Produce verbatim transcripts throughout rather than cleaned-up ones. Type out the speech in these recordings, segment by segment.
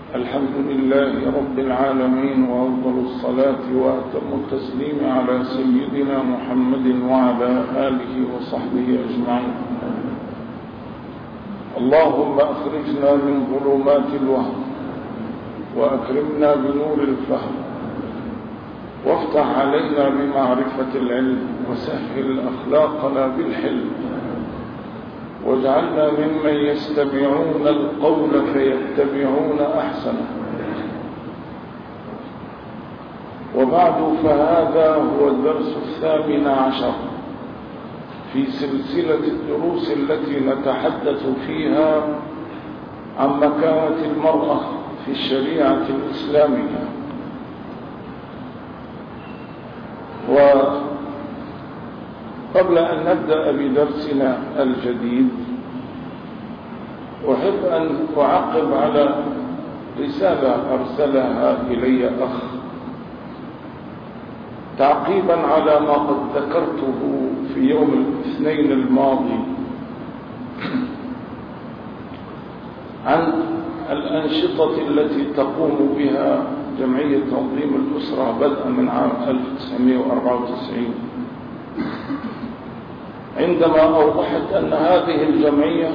الحمد لله رب العالمين، وأفضل الصلاة وأتم التسليم على سيدنا محمد وعلى آله وصحبه أجمعين. اللهم أخرجنا من ظلمات الوهم وأكرمنا بنور الفهم، وافتح علينا بمعرفة العلم، وسهل أخلاقنا بالحلم، واجعلنا ممن يستمعون القول فيتبعون أحسنه. وبعد، فهذا هو الدرس الثامن عشر في سلسلة الدروس التي نتحدث فيها عن مكانة المرأة في الشريعة الإسلامية. وقبل أن نبدأ بدرسنا الجديد، أحب أن أعقب على رسالة أرسلها إلي أخ تعقيبا على ما قد ذكرته في يوم الاثنين الماضي عن الأنشطة التي تقوم بها جمعية تنظيم الأسرة بدءا من عام ألف وتسعمائة وأربعة وتسعين، عندما أوضحت أن هذه الجمعية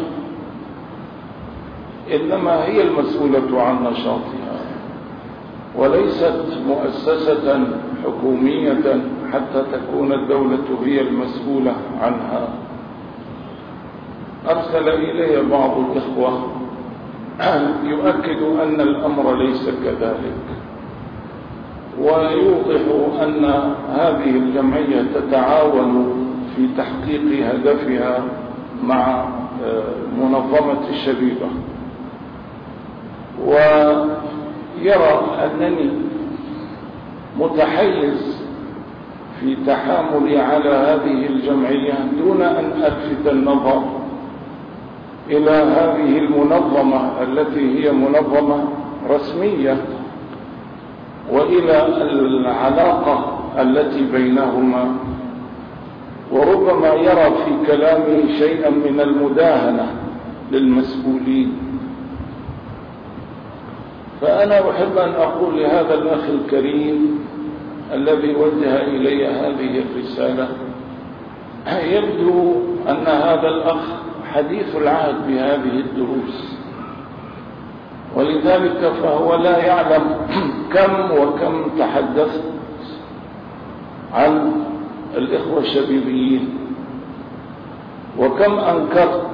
إنما هي المسؤولة عن نشاطها، وليست مؤسسة حكومية حتى تكون الدولة هي المسؤولة عنها. أرسل إلي بعض الإخوة يؤكد أن الأمر ليس كذلك، ويوضح أن هذه الجمعية تتعاون في تحقيق هدفها مع منظمة الشبيبة، ويرى أنني متحيز في تحاملي على هذه الجمعية دون أن ألفت النظر إلى هذه المنظمة التي هي منظمة رسمية، وإلى العلاقة التي بينهما، وربما يرى في كلامي شيئا من المداهنة للمسؤولين. فأنا أحب أن أقول لهذا الأخ الكريم الذي وجه إلي هذه الرسالة، يبدو أن هذا الأخ حديث العهد بهذه الدروس، ولذلك فهو لا يعلم كم وكم تحدثت عن الإخوة الشبيبيين، وكم أنكرت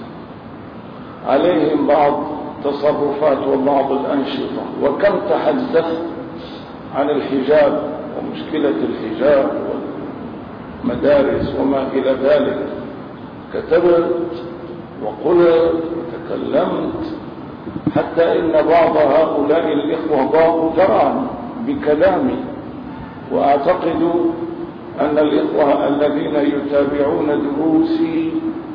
عليهم بعض تصرفات وبعض الأنشطة، وكم تحدثت عن الحجاب ومشكلة الحجاب والمدارس وما إلى ذلك. كتبت وقلت وتكلمت حتى إن بعض هؤلاء الإخوة ضاقوا ذرعا بكلامي، وأعتقد أن الإخوة الذين يتابعون دروسي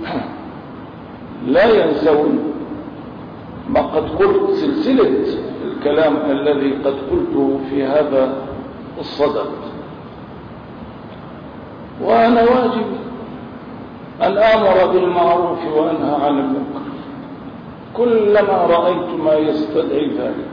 لا ينسون ما قد قلت، سلسلة الكلام الذي قد قلته في هذا الصدد. وأنا واجب أن آمر بالمعروف وأنهى عن المنكر كلما رأيت ما يستدعي ذلك.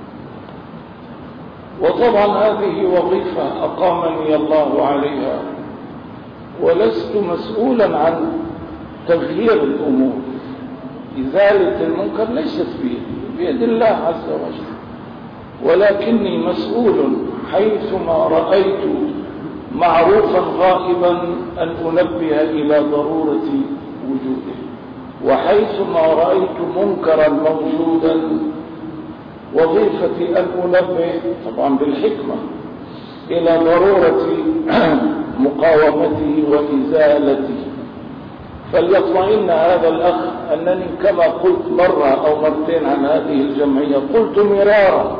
وطبعا هذه وظيفة أقامني الله عليها، ولست مسؤولا عن تغيير الأمور. إزالة المنكر ليست بيدي، بيد الله عز وجل، ولكني مسؤول حيثما رأيت معروفا غائبا أن أنبه إلى ضرورة وجوده، وحيثما رأيت منكرا موجودا وظيفتي أن أنبه طبعا بالحكمة إلى ضرورة مقاومته وإزالته. فليطمئن هذا الأخ أنني كما قلت مرة أو مرتين عن هذه الجمعية، قلت مرارا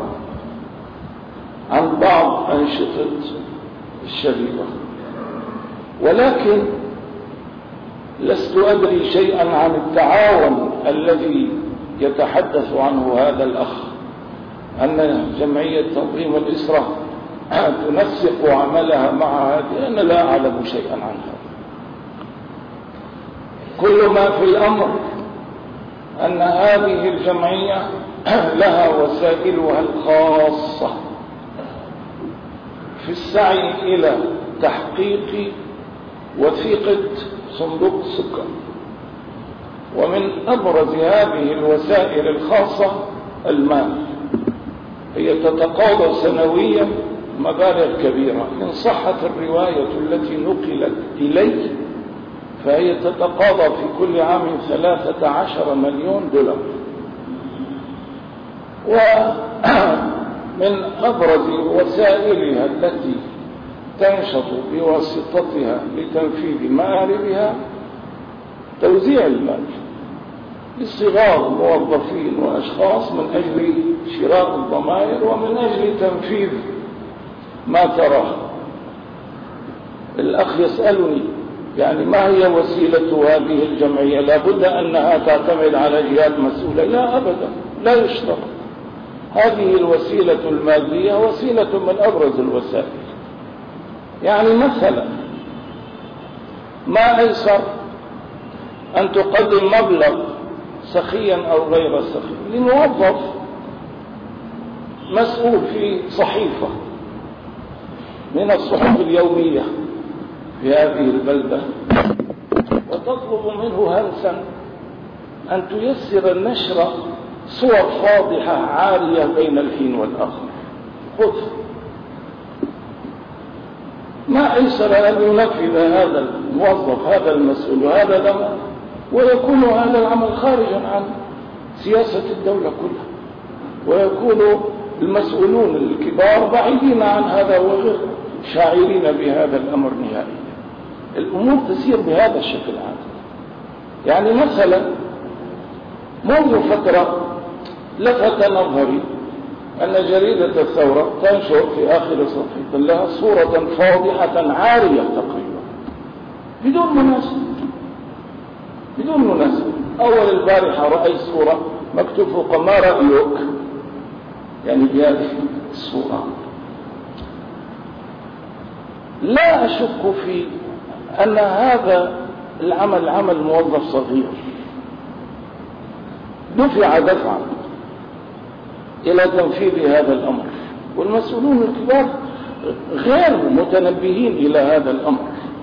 عن بعض أنشطة الشبيبة، ولكن لست أدري شيئا عن التعاون الذي يتحدث عنه هذا الأخ، أن جمعية تنظيم الأسرة تنسق عملها مع هذه. أنا لا أعلم شيئا عنها. كل ما في الأمر أن هذه الجمعية لها وسائلها الخاصة في السعي إلى تحقيق وثيقة صندوق السكر. ومن أبرز هذه الوسائل الخاصة المال. هي تتقاضى سنويا مبالغ كبيرة، إن صحت الرواية التي نقلت إليه فهي تتقاضى في كل عام ثلاثة عشر مليون دولار. ومن أبرز وسائلها التي تنشط بواسطتها لتنفيذ مآربها توزيع المال لصغار موظفين وأشخاص من أجل شراء الضمائر ومن أجل تنفيذ ما تراه. الأخ يسألني يعني ما هي وسيلة هذه الجمعية؟ لابد أنها تعتمد على جهات مسؤولة؟ لا أبدا، لا يشترط. هذه الوسيلة المادية وسيلة من أبرز الوسائل. يعني مثلا ما أيسر أن تقدم مبلغ سخيا أو غير سخي لموظف مسؤول في صحيفة من الصحف اليومية في هذه البلدة، وتطلب منه همسا أن تيسر النشر صور فاضحة عارية بين الحين والآخر. خذ. ما أيسر أن ينفذ هذا الموظف هذا المسؤول هذا الأمر ويكون هذا العمل خارجا عن سياسة الدولة كلها، ويكون المسؤولون الكبار بعيدين عن هذا وغير شاعرين بهذا الأمر نهائيا. الأمور تسير بهذا الشكل عادي. يعني مثلا منذ فترة لفت نظري أن جريدة الثورة تنشر في آخر صفحة لها صورة فاضحة عارية تقريبا بدون مناسبة بدون مناسبة. أول البارحة رأيت صورة مكتوب فوق ما رأيك، يعني بهذه الصورة. لا أشك في أن هذا العمل عمل موظف صغير دفع دفعا إلى تنفيذ هذا الأمر، والمسؤولون الكبار غير متنبهين إلى هذا الأمر،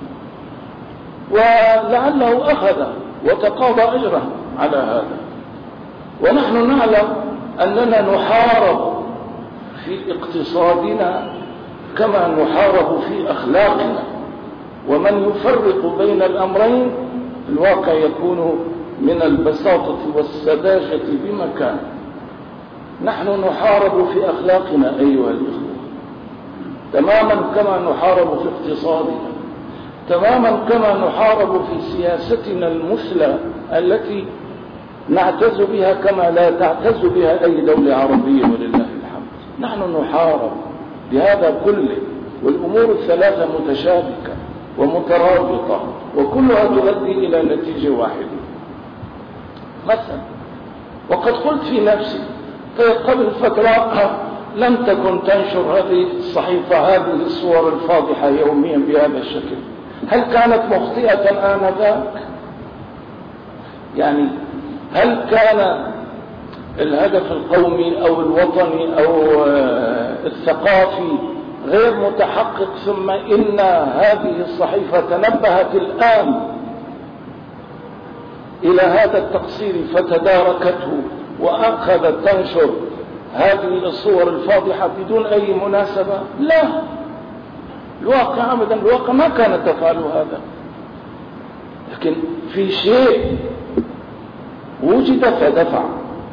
ولعله أخذ وتقاضى أجره على هذا. ونحن نعلم أننا نحارب في اقتصادنا كما نحارب في أخلاقنا، ومن يفرق بين الأمرين الواقع يكون من البساطة والسذاجة بمكان. نحن نحارب في أخلاقنا أيها الإخوة تماما كما نحارب في اقتصادنا، تماما كما نحارب في سياستنا المثلى التي نعتز بها كما لا تعتز بها أي دولة عربية ولله الحمد. نحن نحارب بهذا كله، والأمور الثلاثة متشابكة ومترابطة وكلها تؤدي إلى نتيجة واحدة. مثلا وقد قلت في نفسي قبل فترة لم تكن تنشر هذه الصحيفة هذه الصور الفاضحة يوميا بهذا الشكل. هل كانت مخطئة آنذاك؟ يعني هل كان الهدف القومي أو الوطني أو الثقافي غير متحقق ثم إن هذه الصحيفة تنبهت الآن إلى هذا التقصير فتداركته وأخذت تنشر هذه الصور الفاضحة بدون أي مناسبة؟ لا، الواقع أبدا الواقع ما كانت تفعل هذا. لكن في شيء وجد فدفع.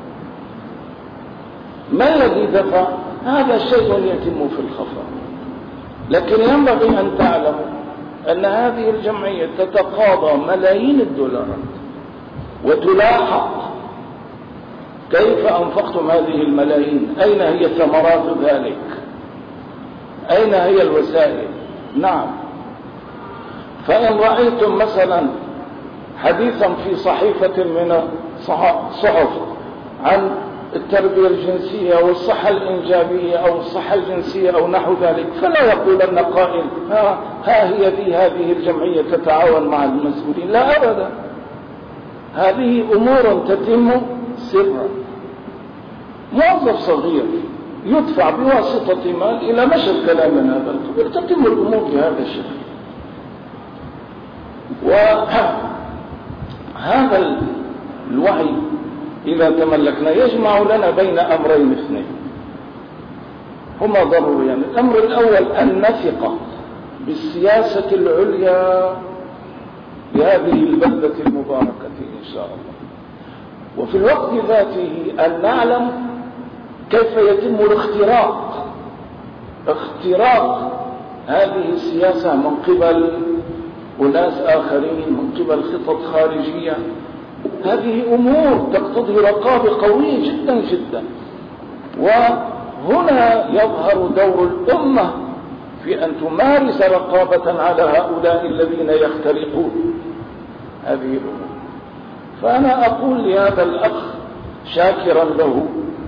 ما الذي دفع؟ هذا شيء يتم في الخفاء، لكن ينبغي أن تعلموا أن هذه الجمعية تتقاضى ملايين الدولارات وتلاحق كيف أنفقتم هذه الملايين، أين هي ثمرات ذلك، أين هي الوسائل. نعم، فإن رأيتم مثلا حديثا في صحيفة من الصحف عن التربية الجنسية والصحة الإنجابية أو الصحة الجنسية أو نحو ذلك، فلا يقول أن قائل ها, ها هي دي هذه الجمعية تتعاون مع المسؤولين. لا أبدا، هذه أمور تتم سرا. موظف صغير يدفع بواسطة مال إلى نشر كلام من هذا القبيل، تتم الأمور بهذا الشكل. وهذا الوعي إذا تملكنا يجمع لنا بين أمرين اثنين هما ضروريان. الأمر الأول أن نثق بالسياسة العليا بهذه البلدة المباركة إن شاء الله، وفي الوقت ذاته أن نعلم كيف يتم الاختراق اختراق هذه السياسة من قبل أناس آخرين، من قبل خطط خارجية. هذه أمور تقتضي رقابة قوية جدا جدا. وهنا يظهر دور الأمة في أن تمارس رقابة على هؤلاء الذين يخترقون هذه الأمور. فأنا أقول لهذا الأخ شاكرا له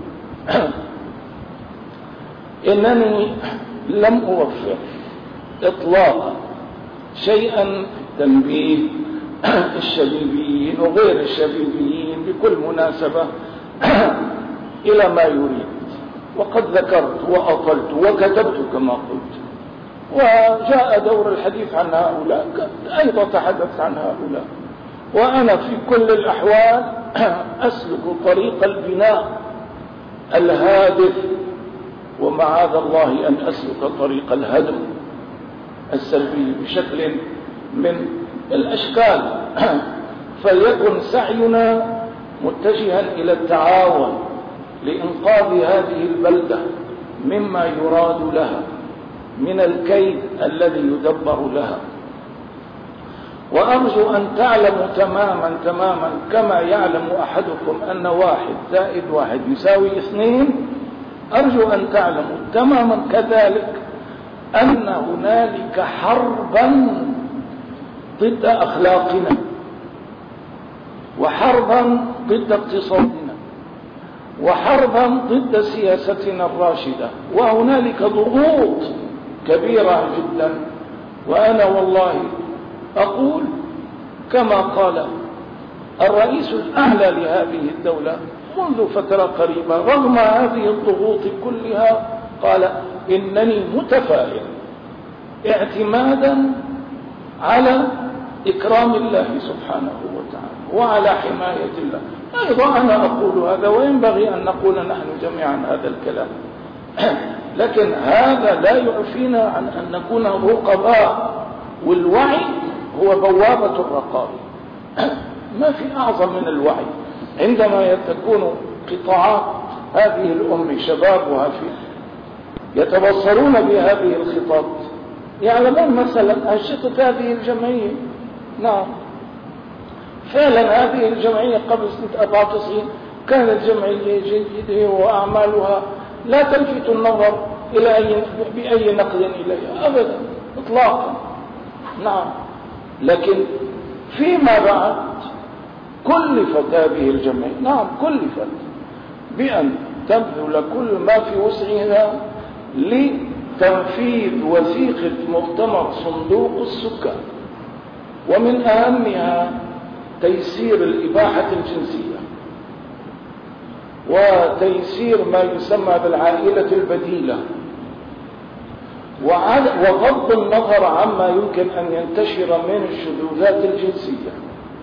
إنني لم أوفر إطلاقا شيئا تنبيه الشبيبيين وغير الشبيبيين بكل مناسبة إلى ما يريد، وقد ذكرت وأطلت وكتبت كما قلت، وجاء دور الحديث عن هؤلاء أيضا تحدثت عن هؤلاء. وأنا في كل الأحوال أسلك طريق البناء الهادف، ومعاذ الله أن أسلك طريق الهدم السلبي بشكل من الأشكال. فليكن سعينا متجها إلى التعاون لإنقاذ هذه البلدة مما يراد لها من الكيد الذي يدبر لها. وأرجو أن تعلموا تماما تماما كما يعلم أحدكم أن واحد زائد واحد يساوي اثنين، أرجو أن تعلموا تماما كذلك أن هنالك حربا ضد أخلاقنا، وحربا ضد اقتصادنا، وحربا ضد سياستنا الراشدة، وهنالك ضغوط كبيرة جدا. وأنا والله أقول كما قال الرئيس الأعلى لهذه الدولة منذ فترة قريبة رغم هذه الضغوط كلها، قال إنني متفائل اعتمادا على إكرام الله سبحانه وتعالى وعلى حماية الله. أيضا أنا أقول هذا، وينبغي أن نقول نحن جميعا هذا الكلام، لكن هذا لا يعفينا عن أن نكون رقباء، والوعي هو بوابة الرقابة. ما في أعظم من الوعي. عندما تكون قطاعات هذه الأمة شبابها في يتبصرون بهذه الخطط، يعلمون مثلا أنشطة هذه الجمعية. نعم فعلا هذه الجمعية قبل سنة أربعة وتسعين كانت جمعية جيدة وأعمالها لا تلفت النظر إلى أي بأي نقد إليها أبدا إطلاقا. نعم لكن فيما بعد كلفت هذه الجمعية، نعم كلفت بأن تبذل كل ما في وسعها لتنفيذ وثيقة مؤتمر صندوق السكان، ومن أهمها تيسير الإباحة الجنسية وتيسير ما يسمى بالعائلة البديلة، وغض النظر عما يمكن أن ينتشر من الشذوذات الجنسية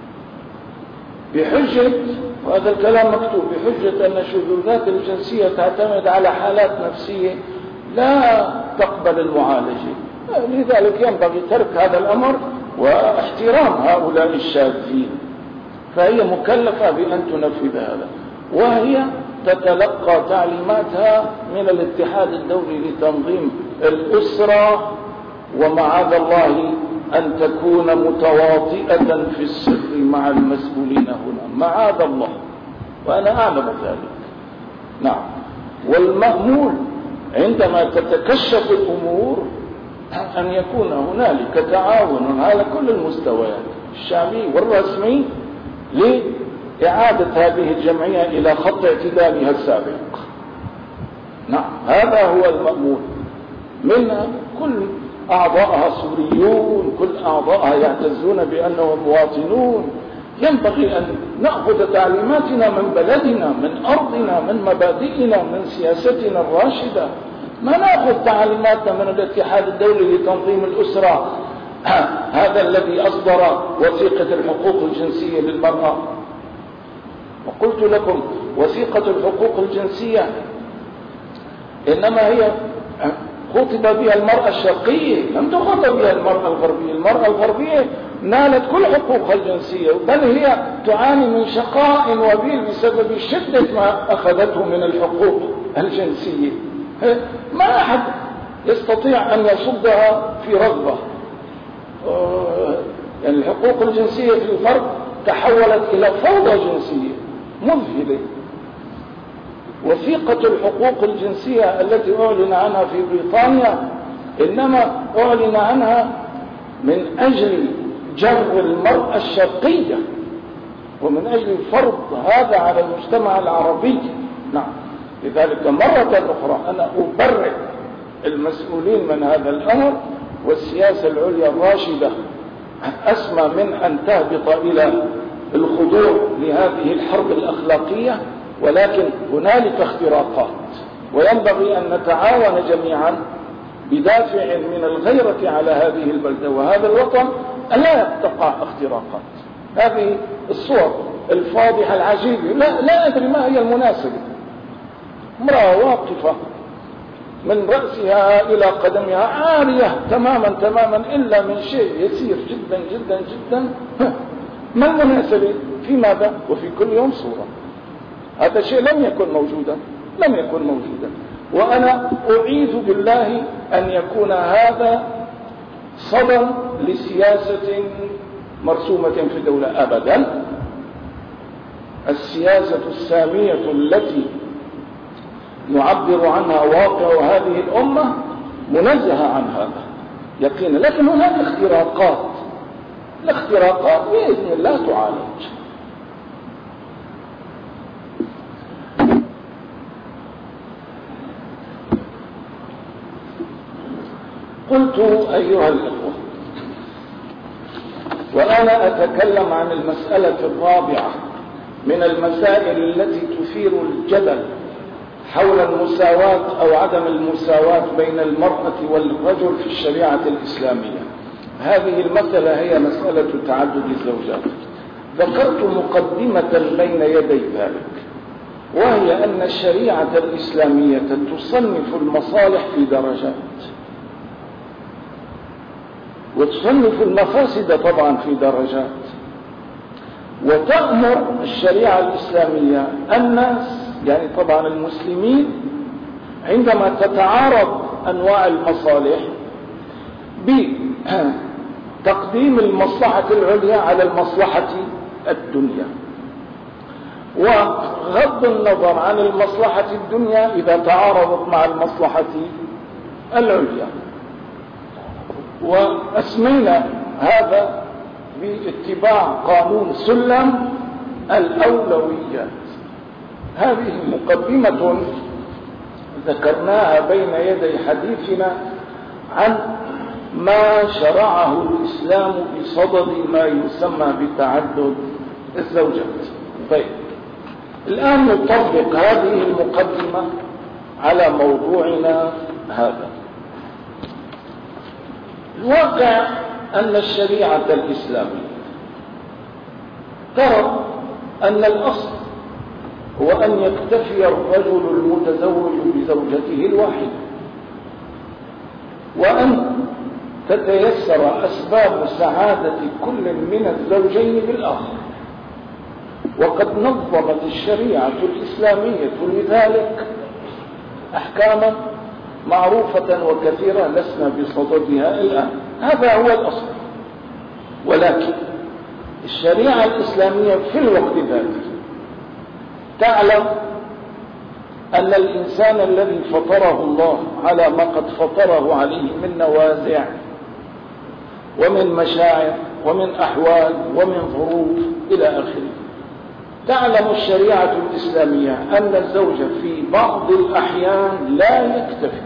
بحجة، وهذا الكلام مكتوب، بحجة أن الشذوذات الجنسية تعتمد على حالات نفسية لا تقبل المعالجة. لذلك ينبغي ترك هذا الأمر واحترام هؤلاء الشاذين، فهي مكلفة بأن تنفذ هذا، وهي تتلقى تعليماتها من الاتحاد الدولي لتنظيم الأسرة، ومعاذ الله أن تكون متواطئة في السر مع المسؤولين هنا، معاذ الله، وأنا أعلم ذلك. نعم والمأمول عندما تتكشف الأمور أن يكون هنالك تعاون على كل المستويات الشعبي والرسمي لإعادة هذه الجمعية إلى خط اعتدالها السابق. نعم هذا هو المأمول منها. كل أعضائها سوريون، كل أعضائها يعتزون بأنهم مواطنون، ينبغي أن نأخذ تعليماتنا من بلدنا، من أرضنا، من مبادئنا، من سياستنا الراشدة. ما نأخذ تعليماتنا من الاتحاد الدولي لتنظيم الأسرة، هذا الذي أصدر وثيقة الحقوق الجنسية للمرأة. وقلت لكم وثيقة الحقوق الجنسية إنما هي خطب بها المرأة الشرقية، لم تخاطب بها المرأة الغربية. المرأة الغربية نالت كل حقوقها الجنسية، بل هي تعاني من شقاء وبيل بسبب شدة ما أخذته من الحقوق الجنسية. ما أحد يستطيع أن يصدها في رغبة. يعني الحقوق الجنسية في الغرب تحولت إلى فوضى جنسية مذهلة. وثيقة الحقوق الجنسية التي أعلن عنها في بريطانيا إنما أعلن عنها من أجل جر المرأة الشرقية ومن أجل فرض هذا على المجتمع العربي. نعم، لذلك مرة أخرى أنا أبرئ المسؤولين من هذا الأمر، والسياسة العليا الراشدة أسمى من أن تهبط إلى الخضوع لهذه الحرب الأخلاقية، ولكن هنالك اختراقات، وينبغي أن نتعاون جميعا بدافع من الغيرة على هذه البلدة وهذا الوطن ألا تقع اختراقات. هذه الصور الفاضحة العجيبة لا, لا أدري ما هي المناسبة. امرأة واقفة من رأسها إلى قدمها عارية تماما تماما إلا من شيء يسير جدا جدا جدا. ما المناسبة؟ في ماذا؟ وفي كل يوم صورة. هذا الشيء لم يكن موجودا، لم يكن موجودا. وأنا أعيذ بالله أن يكون هذا صدى لسياسة مرسومة في الدولة أبدا. السياسة السامية التي يعبر عنها واقع هذه الأمة منزهة عن هذا يقينا، لكن هناك اختراقات. الاختراقات بإذن الله تعالج. قلت أيها الأخوة، وأنا أتكلم عن المسألة الرابعة من المسائل التي تثير الجدل حول المساواة أو عدم المساواة بين المرأة والرجل في الشريعة الإسلامية. هذه المسألة هي مسألة تعدد الزوجات. ذكرت مقدمة بين يدي ذلك، وهي أن الشريعة الإسلامية تصنف المصالح في درجات، وتصنف المفاسد طبعا في درجات. وتأمر الشريعة الإسلامية الناس، يعني طبعا المسلمين، عندما تتعارض أنواع المصالح بتقديم المصلحة العليا على المصلحة الدنيا، وغض النظر عن المصلحة الدنيا إذا تعارضت مع المصلحة العليا. وأسمينا هذا باتباع قانون سلم الأولويات. هذه مقدمة ذكرناها بين يدي حديثنا عن ما شرعه الإسلام بصدد ما يسمى بتعدد الزوجات. طيب، الآن نطبق هذه المقدمة على موضوعنا هذا. الواقع أن الشريعة الإسلامية ترى أن الأصل هو أن يكتفي الرجل المتزوج بزوجته الواحدة، وأن تتيسر أسباب سعادة كل من الزوجين بالآخر. وقد نظمت الشريعة الإسلامية لذلك أحكاما معروفة وكثيرة لسنا بصددها الآن. هذا هو الأصل. ولكن الشريعة الإسلامية في الوقت ذاته تعلم أن الإنسان الذي فطره الله على ما قد فطره عليه من نوازع ومن مشاعر ومن أحوال ومن ظروف إلى آخره، تعلم الشريعة الإسلامية أن الزوج في بعض الأحيان لا يكتفي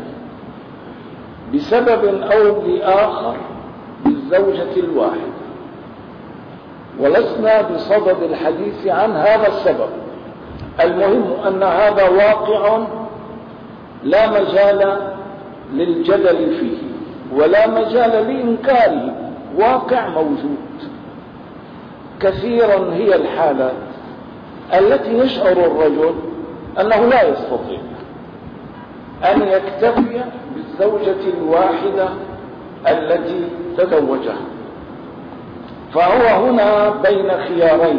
بسبب أو لآخر بالزوجة الواحدة، ولسنا بصدد الحديث عن هذا السبب. المهم أن هذا واقع لا مجال للجدل فيه ولا مجال لإنكاره، واقع موجود. كثيرا هي الحالات التي يشعر الرجل أنه لا يستطيع أن يكتفي بالزوجة الواحدة التي تزوجها، فهو هنا بين خيارين.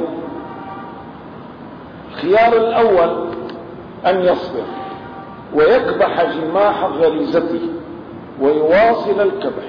الخيار الأول أن يصبر ويكبح جماح غريزته ويواصل الكبح،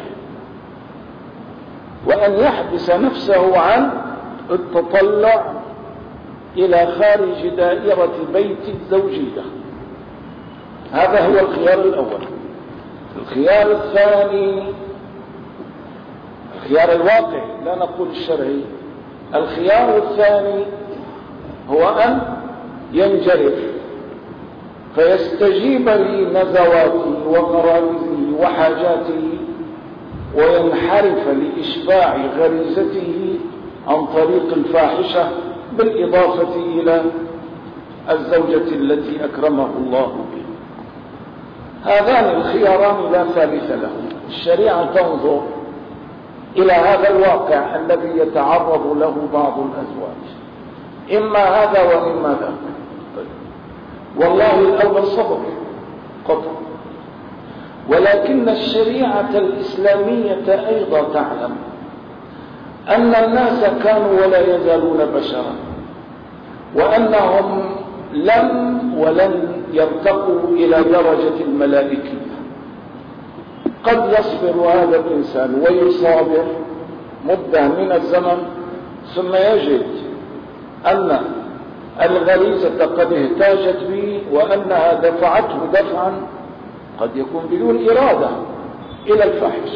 وأن يحبس نفسه عن التطلع إلى خارج دائرة بيت الزوجية. هذا هو الخيار الأول. الخيار الثاني، الخيار الواقعي لا نقول الشرعي، الخيار الثاني هو أن ينجرف فيستجيب لنزواته وغرائزه وحاجاته وينحرف لإشباع غريزته عن طريق الفاحشة، بالإضافة إلى الزوجة التي أكرمه الله بها. هذان الخياران لا ثالث له. الشريعة تنظر إلى هذا الواقع الذي يتعرض له بعض الأزواج، إما هذا وإما ذاك. والله الأول صبر قطع، ولكن الشريعة الإسلامية أيضا تعلم أن الناس كانوا ولا يزالون بشرا، وأنهم لم ولن يرتقوا إلى درجة الملائكة. قد يصبر هذا الإنسان ويصابر مدة من الزمن، ثم يجد أن الغريزة قد اهتاجت به وأنها دفعته دفعا قد يكون بدون إرادة إلى الفاحشة.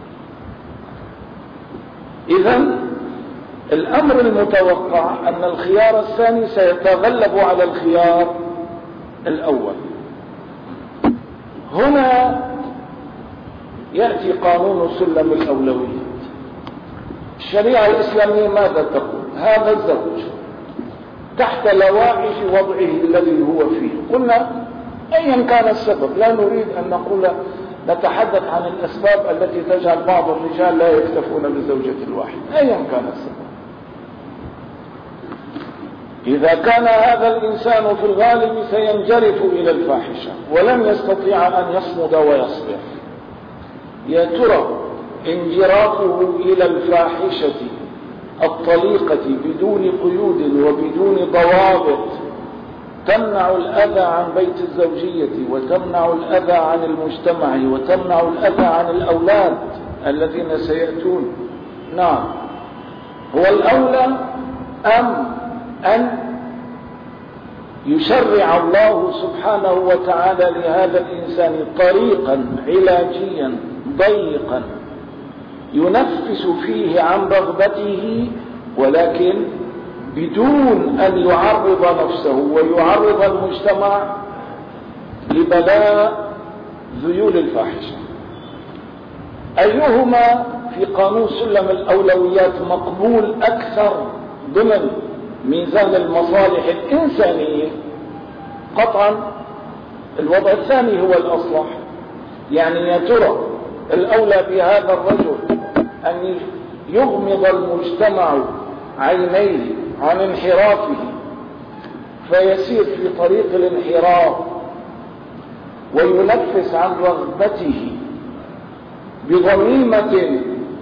إذن الأمر المتوقع أن الخيار الثاني سيتغلب على الخيار الأول. هنا يأتي قانون سلم الأولويات. الشريعة الإسلامية ماذا تقول؟ هذا الزوج تحت لوائح وضعه الذي هو فيه، قلنا أيا كان السبب، لا نريد أن نقول نتحدث عن الأسباب التي تجعل بعض الرجال لا يكتفون بالزوجة الواحدة، أيا كان السبب. إذا كان هذا الإنسان في الغالب سينجرف إلى الفاحشة ولن يستطيع أن يصمد ويصبر، يا ترى انجرافه إلى الفاحشة الطليقة بدون قيود وبدون ضوابط تمنع الأذى عن بيت الزوجية وتمنع الأذى عن المجتمع وتمنع الأذى عن الأولاد الذين سيأتون، نعم هو الأولى، أم أن يشرع الله سبحانه وتعالى لهذا الإنسان طريقا علاجيا ضيقا ينفس فيه عن رغبته، ولكن بدون أن يعرض نفسه ويعرض المجتمع لبلاء ذيول الفاحشة. أيهما في قانون سلم الأولويات مقبول أكثر ضمن ميزان المصالح الإنسانية؟ قطعا الوضع الثاني هو الأصلح. يعني يا ترى الأولى بهذا الرجل أن يغمض المجتمع عينيه عن انحرافه فيسير في طريق الانحراف وينفس عن رغبته بضميمة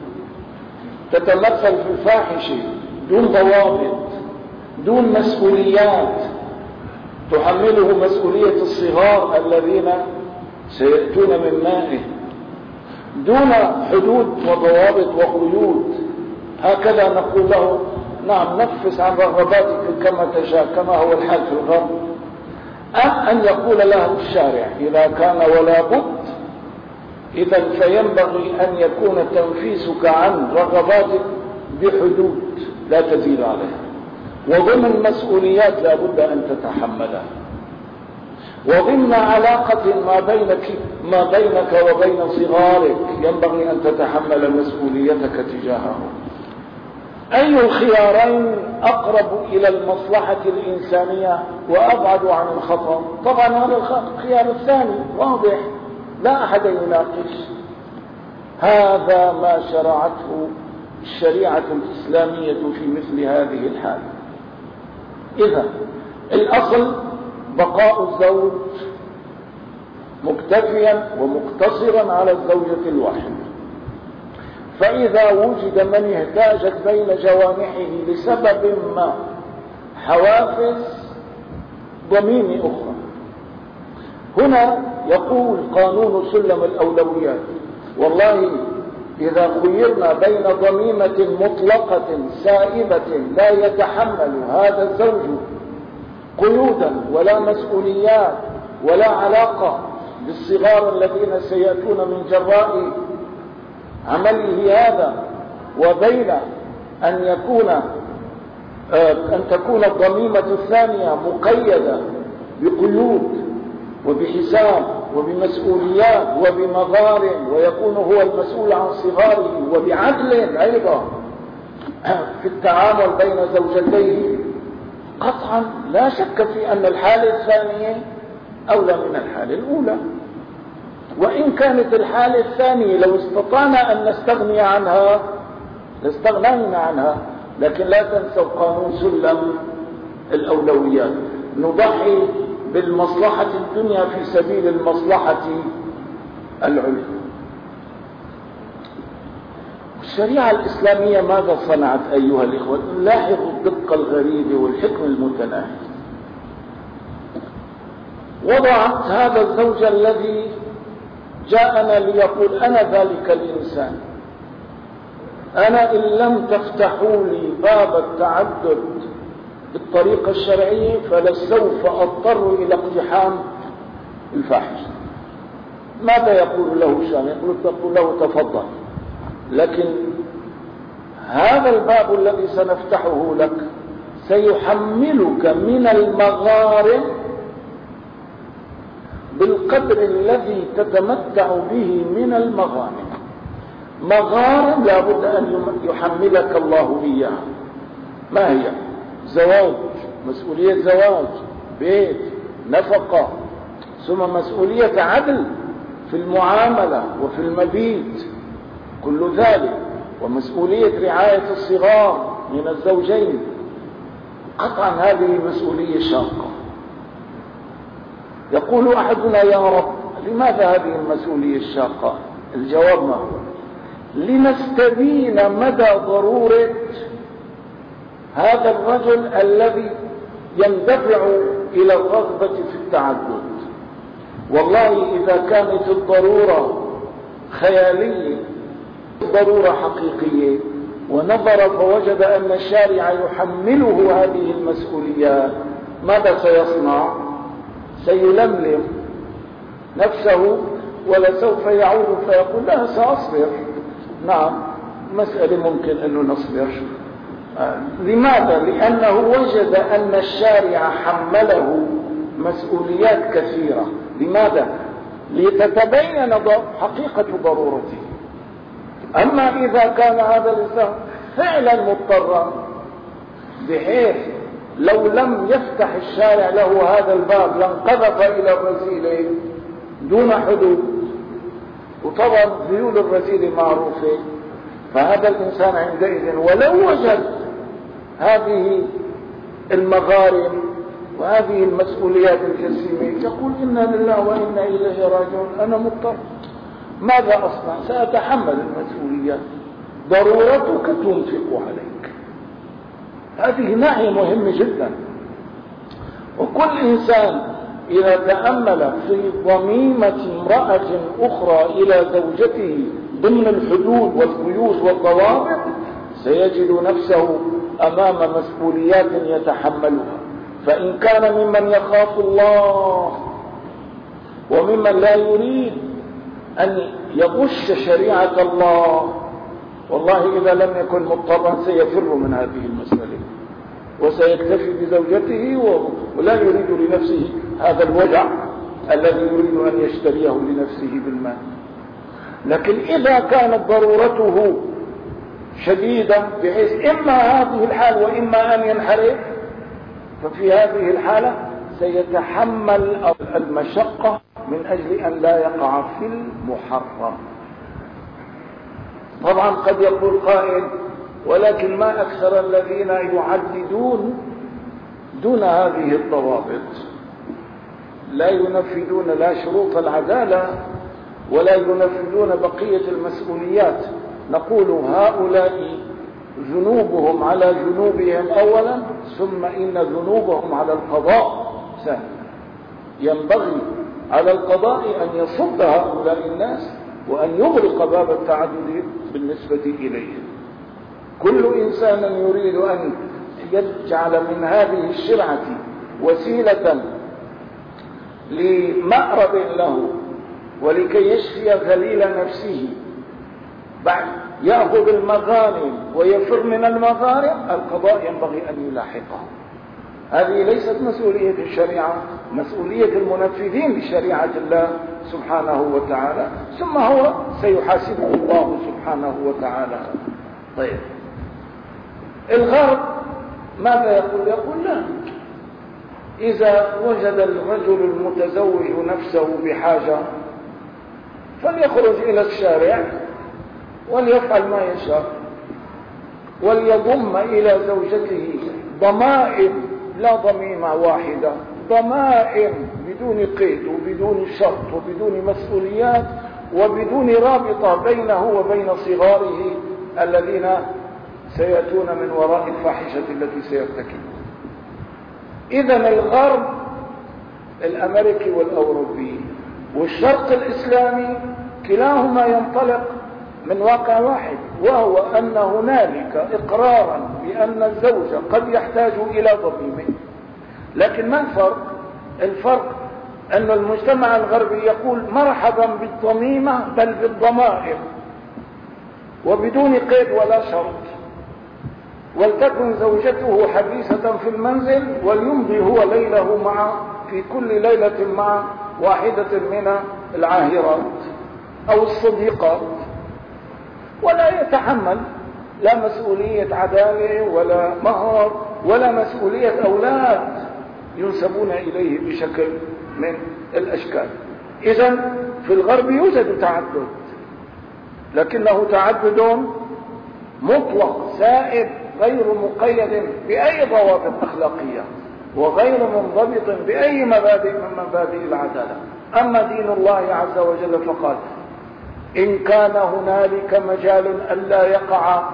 تتمثل في الفاحشة دون ضوابط دون مسؤوليات تحمله مسؤولية الصغار الذين سيأتون من مائه دون حدود وضوابط وقيود. هكذا نقول له نعم نفس عن رغباتك كما تشاء كما هو الحال في الغرب، أم أن يقول له الشارع إذا كان ولا بد إذا فينبغي أن يكون تنفيسك عن رغباتك بحدود لا تزيد عليها وضمن مسؤوليات لا بد أن تتحملها وضمن علاقة ما بينك ما بينك وبين صغارك ينبغي أن تتحمل مسؤوليتك تجاههم. أي الخيارين أقرب إلى المصلحة الإنسانية وأبعد عن الخطر؟ طبعا هذا الخيار الثاني واضح، لا أحد يناقش. هذا ما شرعته الشريعة الإسلامية في مثل هذه الحال. إذا الأصل بقاء الزوج مكتفيا ومقتصرا على الزوجة الواحدة، فإذا وجد من احتاجت بين جوانحه لسبب ما حوافز ضميم أخرى، هنا يقول قانون سلم الأولويات: والله إذا خيرنا بين ضميمة مطلقة سائبة لا يتحمل هذا الزوج قيودا ولا مسؤوليات ولا علاقة بالصغار الذين سيأتون من جراء عمله هذا، وبين أن يكون أن تكون الضميمة الثانية مقيدة بقيود وبحساب وبمسؤوليات وبمغار، ويكون هو المسؤول عن صغاره، وبعدل أيضا في التعامل بين زوجتيه، قطعا لا شك في أن الحالة الثانية أولى من الحالة الأولى. وإن كانت الحالة الثانية لو استطعنا أن نستغني عنها لاستغنينا عنها، لكن لا تنسوا قانون سلم الأولويات، نضحي بالمصلحة الدنيا في سبيل المصلحة العليا. الشريعة الإسلامية ماذا صنعت أيها الإخوة؟ لاحظوا الدقة الغريبة والحكم المتناهي. وضعت هذا الزوج الذي جاءنا ليقول: أنا ذلك الإنسان، أنا إن لم تفتحوا لي باب التعدد بالطريقة الشرعية فلسوف أضطر إلى اقتحام الفاحشة. ماذا يقول له الشرع؟ يقول تقول له: تفضل، لكن هذا الباب الذي سنفتحه لك سيحملك من المغارم بالقدر الذي تتمتع به من المغانم. مغارم لابد أن يحملك الله إياها. ما هي؟ زواج، مسؤولية زواج، بيت، نفقة، ثم مسؤولية عدل في المعاملة وفي المبيت، كل ذلك، ومسؤولية رعاية الصغار من الزوجين. قطعا هذه مسؤولية شاقة. يقول أحدنا: يا رب، لماذا هذه المسؤولية الشاقة؟ الجواب ما هو؟ لنستبين مدى ضرورة هذا الرجل الذي يندفع إلى الرغبة في التعدد. والله إذا كانت الضرورة خيالية ضرورة حقيقية، ونظر فوجد أن الشارع يحمله هذه المسؤوليات، ماذا سيصنع؟ سيلملم نفسه ولسوف يعود فيقول: لا، سأصبر. نعم، مسألة ممكن أنه نصبر. آه. لماذا؟ لأنه وجد أن الشارع حمله مسؤوليات كثيرة. لماذا؟ لتتبين حقيقة ضرورته. أما إذا كان هذا الإنسان فعلا مضطرا بحيث لو لم يفتح الشارع له هذا الباب لانقذف إلى الرذيلة دون حدود، وطبعا ذيول الرذيلة معروفة، فهذا الإنسان عندئذ ولو وجد هذه المغارم وهذه المسؤوليات الجسيمة يقول: إنا لله وإنا إليه راجعون، أنا مضطر، ماذا أصنع؟ سأتحمل المسؤوليات، ضرورتك تنفق عليك. هذه ناحية مهمة جدا. وكل إنسان إذا تأمل في ضميمة امرأة أخرى إلى زوجته ضمن الحدود والقيود والضوابط سيجد نفسه أمام مسؤوليات يتحملها. فإن كان ممن يخاف الله وممن لا يريد أن يغش شريعة الله، والله إذا لم يكن مضطرا سيفر من هذه المسألة وسيكتفي بزوجته ولا يريد لنفسه هذا الوجع الذي يريد أن يشتريه لنفسه بالمال. لكن إذا كانت ضرورته شديدا بحيث إما هذه الحال وإما أن ينحرف، ففي هذه الحالة سيتحمل المشقة من أجل أن لا يقع في المحرم. طبعا قد يقول قائل ولكن ما أكثر الذين يعددون دون هذه الضوابط، لا ينفذون لا شروط العدالة ولا ينفذون بقية المسؤوليات. نقول هؤلاء ذنوبهم على ذنوبهم أولا، ثم إن ذنوبهم على القضاء ثانيا. ينبغي على القضاء أن يصد هؤلاء الناس وأن يغلق باب التعدد بالنسبة إليهم. كل إنسان يريد أن يجعل من هذه الشرعة وسيلة لمأرب له ولكي يشفي ذليل نفسه، بعد يأخذ المغانم ويفر من المغارم، القضاء ينبغي أن يلاحقه. هذه ليست مسؤولية الشريعة، مسؤولية المنفذين لشريعة الله سبحانه وتعالى، ثم هو سيحاسبه الله سبحانه وتعالى. طيب الغرب ماذا يقول؟ يقول لا، إذا وجد الرجل المتزوج نفسه بحاجة فليخرج إلى الشارع وليفعل ما يشاء، وليضم إلى زوجته ضمائم، لا ضميمة واحدة، ضمائم بدون قيد وبدون شرط وبدون مسؤوليات وبدون رابطة بينه وبين صغاره الذين سيأتون من وراء الفاحشة التي سيرتكبون. إذن الغرب الأمريكي والأوروبي والشرق الإسلامي كلاهما ينطلق من واقع واحد، وهو أن هنالك إقرارا بأن الزوج قد يحتاج إلى ضميمه. لكن ما الفرق؟ الفرق أن المجتمع الغربي يقول مرحبا بالضميمة بل بالضمائم وبدون قيد ولا شرط، ولتكن زوجته حبيسة في المنزل وليمضي هو ليله مع في كل ليلة مع واحدة من العاهرات أو الصديقات، ولا يتحمل لا مسؤولية عدالة ولا مهر ولا مسؤولية أولاد ينسبون إليه بشكل من الأشكال. إذن في الغرب يوجد تعدد، لكنه تعدد مطلق سائب غير مقيد بأي ضوابط أخلاقية وغير منضبط بأي مبادئ من مبادئ العدالة. أما دين الله عز وجل فقال إن كان هنالك مجال ألا يقع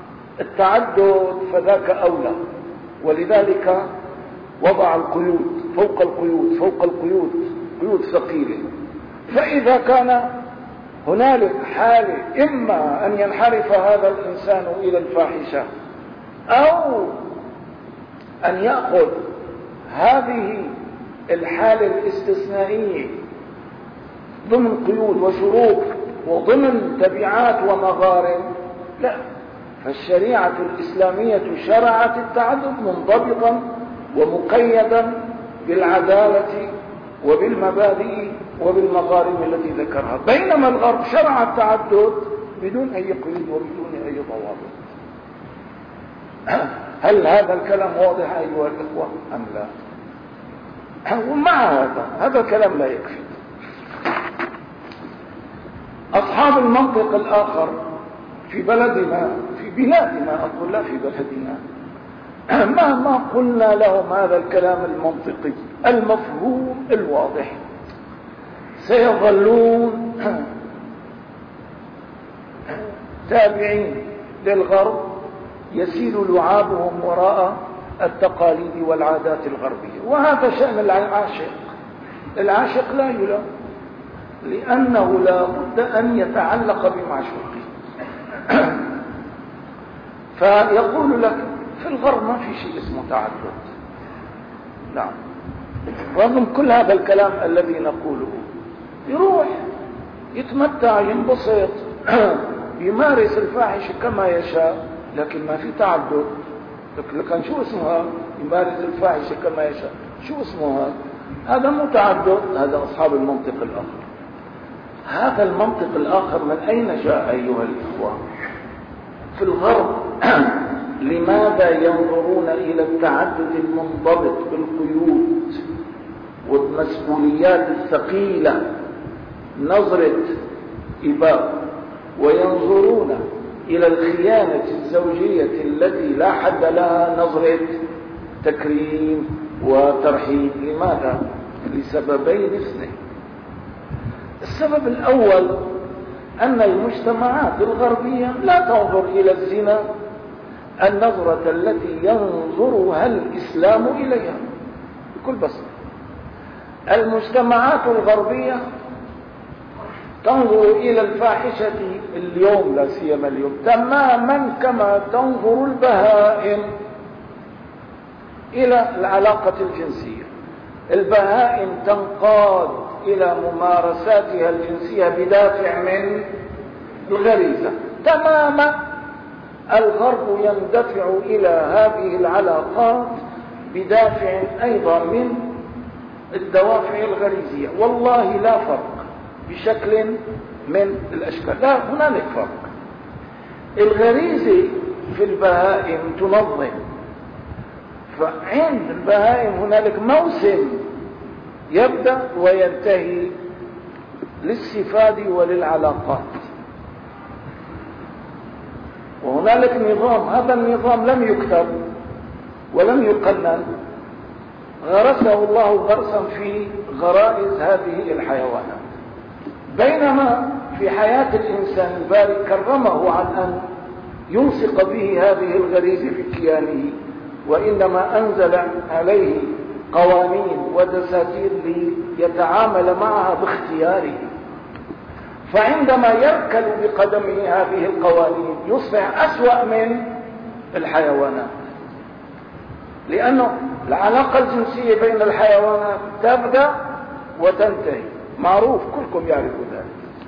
التعدد فذاك أولى، ولذلك وضع القيود فوق القيود فوق القيود، قيود ثقيلة. فإذا كان هنالك حالة إما أن ينحرف هذا الإنسان إلى الفاحشة أو أن يأخذ هذه الحالة الاستثنائية ضمن قيود وشروط وضمن تبعات ومغارم، لا، فالشريعة الإسلامية شرعت التعدد منضبطا ومقيدا بالعدالة وبالمبادئ وبالمغارم التي ذكرها، بينما الغرب شرع التعدد بدون أي قيود وبدون أي ضوابط. هل هذا الكلام واضح أيها الإخوة أم لا؟ ومع هذا هذا الكلام لا يكفي. أصحاب المنطق الآخر في بلدنا في بلادنا، أقول لا في بلدنا، مهما قلنا لهم هذا الكلام المنطقي المفهوم الواضح سيظلون تابعين للغرب يسيل لعابهم وراء التقاليد والعادات الغربية. وهذا شأن العاشق. العاشق لا يلام، لأنه لا بد أن يتعلق بمعشوقه. فيقول لك في الغرب ما في شيء اسمه تعدد. نعم، رغم كل هذا الكلام الذي نقوله يروح يتمتع ينبسط يمارس الفاحش كما يشاء، لكن ما في تعدد. لكن شو اسمها يمارس الفاحش كما يشاء؟ شو اسمها؟ هذا مو تعدد، هذا أصحاب المنطق الآخر. هذا المنطق الآخر من أين جاء أيها الإخوة؟ في الغرب لماذا ينظرون إلى التعدد المنضبط بالقيود والمسؤوليات الثقيلة نظرة إباء، وينظرون إلى الخيانة الزوجية التي لا حد لها نظرة تكريم وترحيب؟ لماذا؟ لسببين اثنين. السبب الأول أن المجتمعات الغربية لا تنظر إلى الزنا النظرة التي ينظرها الإسلام إليها بكل بساطة. المجتمعات الغربية تنظر إلى الفاحشة اليوم، لا سيما اليوم، تماما كما تنظر البهائم إلى العلاقة الجنسية. البهائم تنقاد إلى ممارساتها الجنسية بدافع من الغريزة، تماما الغرب يندفع إلى هذه العلاقات بدافع أيضا من الدوافع الغريزية. والله لا فرق بشكل من الأشكال، لا، هنالك فرق. الغريزة في البهائم تنظم، فعند البهائم هنالك موسم يبدأ وينتهي للسفاد وللعلاقات، وهنالك نظام، هذا النظام لم يكتب ولم يقنن، غرسه الله غرسا في غرائز هذه الحيوانات. بينما في حياة الإنسان الباري كرمه عن أن يلصق به هذه الغريزة في كيانه، وإنما أنزل عليه قوانين ودساتير ليتعامل معها باختياره. فعندما يركل بقدمه هذه القوانين يصبح أسوأ من الحيوانات، لأنه العلاقة الجنسية بين الحيوانات تبدأ وتنتهي، معروف، كلكم يعرفوا ذلك.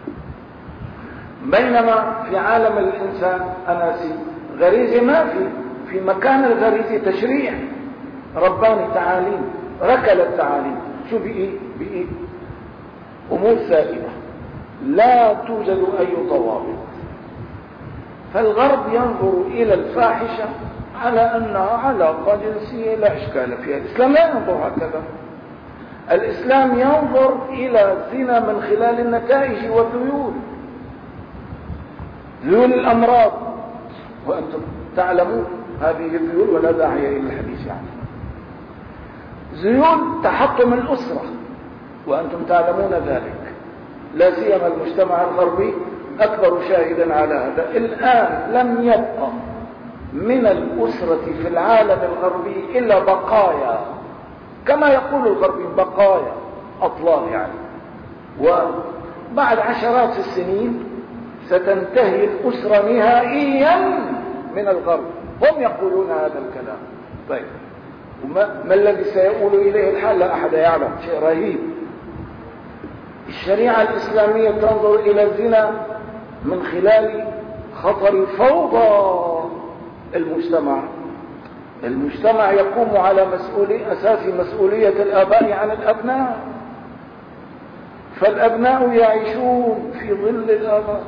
بينما في عالم الإنسان أناسي غريزة ما في، في مكان الغريزة تشريع رباني، تعاليم، ركل التعاليم. شو بإيه؟ بإيه؟ أمور سائلة لا توجد أي ضوابط. فالغرب ينظر إلى الفاحشة على أنها علاقة جنسية لا إشكال فيها. الإسلام لا ينظر هكذا. الإسلام ينظر إلى الزنا من خلال النتائج والذيول، ذيول الأمراض، وأنتم تعلمون هذه الذيول ولا داعي إلى الحديث عنها. ذيول تحطم الأسرة، وأنتم تعلمون ذلك، لا سيما المجتمع الغربي أكبر شاهدا على هذا. الآن لم يبقى من الأسرة في العالم الغربي إلا بقايا، كما يقول الغربي بقايا أطلال يعني، وبعد عشرات السنين ستنتهي الأسرة نهائيا من الغرب. هم يقولون هذا الكلام. طيب، وما ما الذي سيؤول إليه الحال؟ لا أحد يعلم، شيء رهيب. الشريعة الإسلامية تنظر إلى الزنا من خلال خطر فوضى المجتمع. المجتمع يقوم على مسؤولية أساس مسؤولية الآباء عن الأبناء، فالأبناء يعيشون في ظل الآباء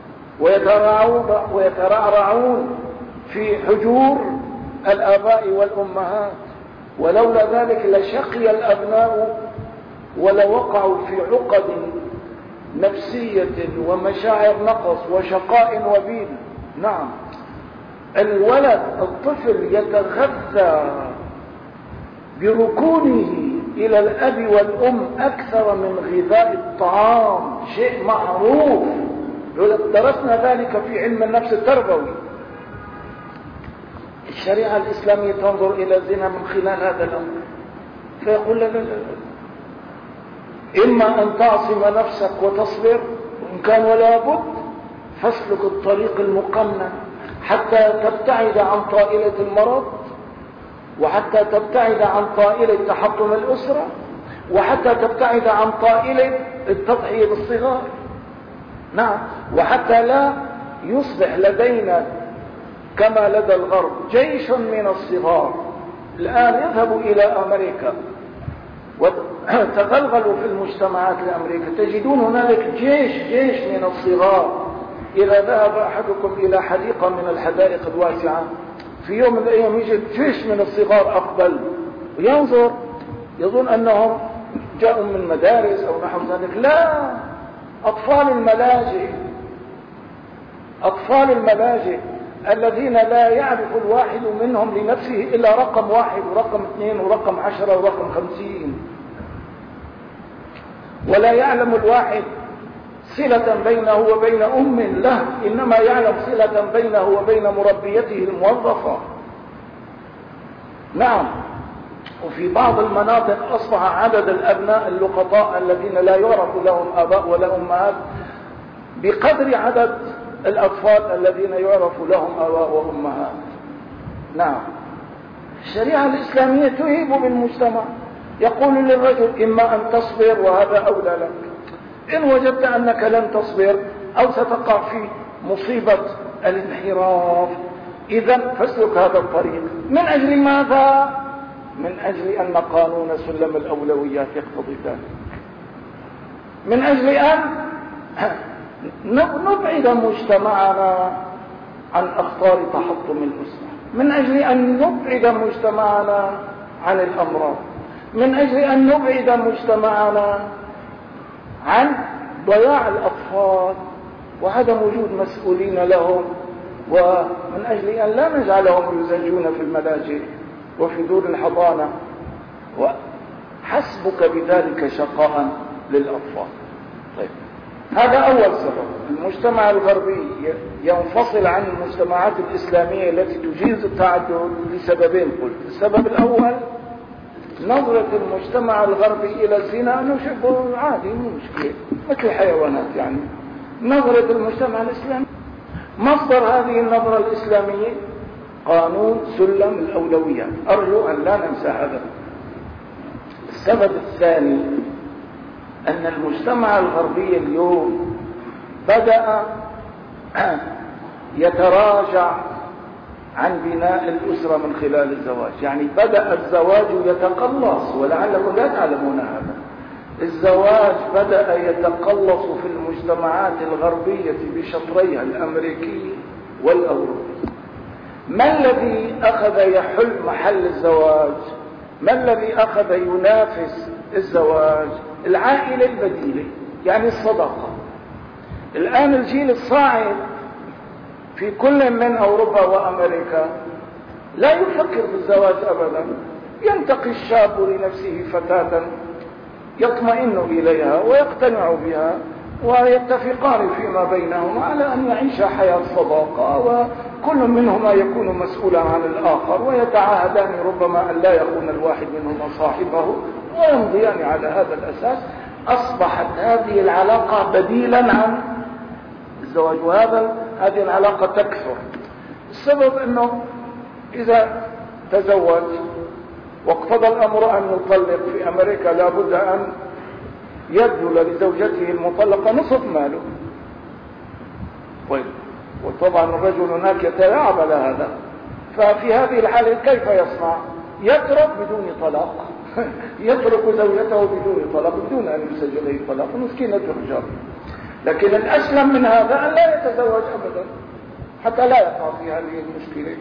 ويترعرعون في حجور الآباء والأمهات، ولولا ذلك لشقي الأبناء ولوقعوا في عقد نفسية ومشاعر نقص وشقاء وبيل. نعم، الولد الطفل يتغذى بركونه إلى الأب والأم أكثر من غذاء الطعام، شيء معروف، درسنا ذلك في علم النفس التربوي. الشريعة الإسلامية تنظر إلى الزنا من خلال هذا الأمر، فيقول لا لا لا، إما أن تعصم نفسك وتصبر، وإن كان ولا بد فاسلك الطريق المقنن حتى تبتعد عن طائلة المرض، وحتى تبتعد عن طائلة تحطم الأسرة، وحتى تبتعد عن طائلة التضحية بالصغار. نعم، وحتى لا يصبح لدينا كما لدى الغرب جيش من الصغار. الآن يذهبوا إلى أمريكا وتغلغلوا في المجتمعات الأمريكية، تجدون هنالك جيش جيش من الصغار إذا ذهب أحدكم إلى حديقة من الحدائق الواسعة في يوم من الأيام يجد فيش من الصغار أقبل وينظر يظن أنهم جاءوا من مدارس أو نحو ذلك. لا، أطفال الملاجئ، أطفال الملاجئ الذين لا يعرف الواحد منهم لنفسه إلا رقم واحد ورقم اثنين ورقم عشرة ورقم خمسين، ولا يعلم الواحد صلة بينه وبين أم له، إنما يعلم صلة بينه وبين مربيته الموظفة. نعم. وفي بعض المناطق أصبح عدد الأبناء اللقطاء الذين لا يعرف لهم آباء ولا أمهات بقدر عدد الأطفال الذين يعرف لهم آباء وأمهات. نعم. الشريعة الإسلامية تهيب بالمجتمع، يقول للرجل إما أن تصبر وهذا أولى لك، إن وجدت أنك لن تصبر أو ستقع في مصيبة الانحراف إذن فاسلك هذا الطريق. من أجل ماذا؟ من أجل أن قانون سلم الأولويات يقتضي ذلك، من أجل أن نبعد مجتمعنا عن أخطار تحطم الأسرة، من أجل أن نبعد مجتمعنا عن الأمراض، من أجل أن نبعد مجتمعنا عن ضياع الأطفال وعدم وجود مسؤولين لهم، ومن أجل أن لا نجعلهم يزجون في الملاجئ وفي دور الحضانة، وحسبك بذلك شقاء للأطفال. طيب، هذا أول سبب. المجتمع الغربي ينفصل عن المجتمعات الإسلامية التي تجيز التعدد لسببين قلت. السبب الأول نظرة المجتمع الغربي إلى الزنا أنه شيء عادي مو مشكلة مثل الحيوانات، يعني نظرة المجتمع الإسلامي. مصدر هذه النظرة الإسلامية قانون سلم الأولويات، أرجو أن لا ننسى هذا. السبب الثاني أن المجتمع الغربي اليوم بدأ يتراجع عن بناء الأسرة من خلال الزواج، يعني بدأ الزواج يتقلص، ولعلكم لا تعلمون هذا. الزواج بدأ يتقلص في المجتمعات الغربية بشطريها الأمريكي والأوروبي. ما الذي أخذ يحل محل الزواج؟ ما الذي أخذ ينافس الزواج؟ العائلة البديلة، يعني الصداقة. الآن الجيل الصاعد في كل من أوروبا وأمريكا لا يفكر في الزواج أبدا. ينتقي الشاب لنفسه فتاة يطمئن إليها ويقتنع بها ويتفقان فيما بينهما على أن يعيشا حياة صداقة، وكل منهما يكون مسؤولا عن الآخر، ويتعاهدان ربما أن لا يكون الواحد منهما صاحبه، ويمضيان على هذا الأساس. أصبحت هذه العلاقة بديلا عن الزواج، وهذا هذه العلاقة تكثر. السبب أنه إذا تزوج واقتضى الأمر أن يطلق في أمريكا لابد أن يبذل لزوجته المطلقة نصف ماله. وطبعا الرجل هناك يتلاعب على هذا، ففي هذه الحالة كيف يصنع؟ يترك بدون طلاق يترك زوجته بدون طلاق، بدون أن يسجل له طلاق، مسكينة الرجال. لكن الأسلم من هذا أن لا يتزوج أبدا حتى لا يقع في هذه المشكلة.